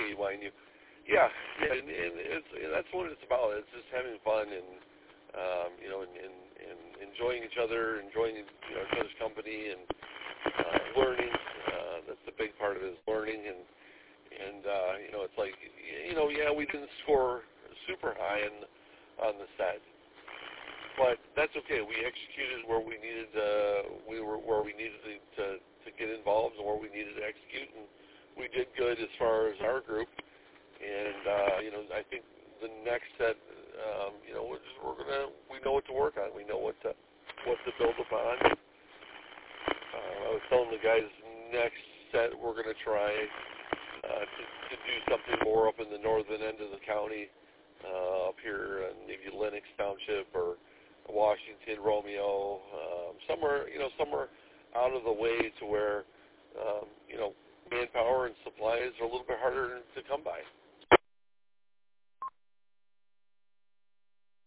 Wine. Yeah, and that's what it's about. It's just having fun and and enjoying each other, enjoying each other's company, and learning. That's the big part of it, is learning, and it's like we didn't score super high on the set, but that's okay. We executed where we needed. Where we needed to get involved, and where we needed to execute, and we did good as far as our group. And I think the next set, we know what to work on. We know what to build upon. I was telling the guys, next set we're going to try to do something more up in the northern end of the county, up here in maybe Lennox Township or Washington, Romeo, somewhere out of the way, to where manpower and supplies are a little bit harder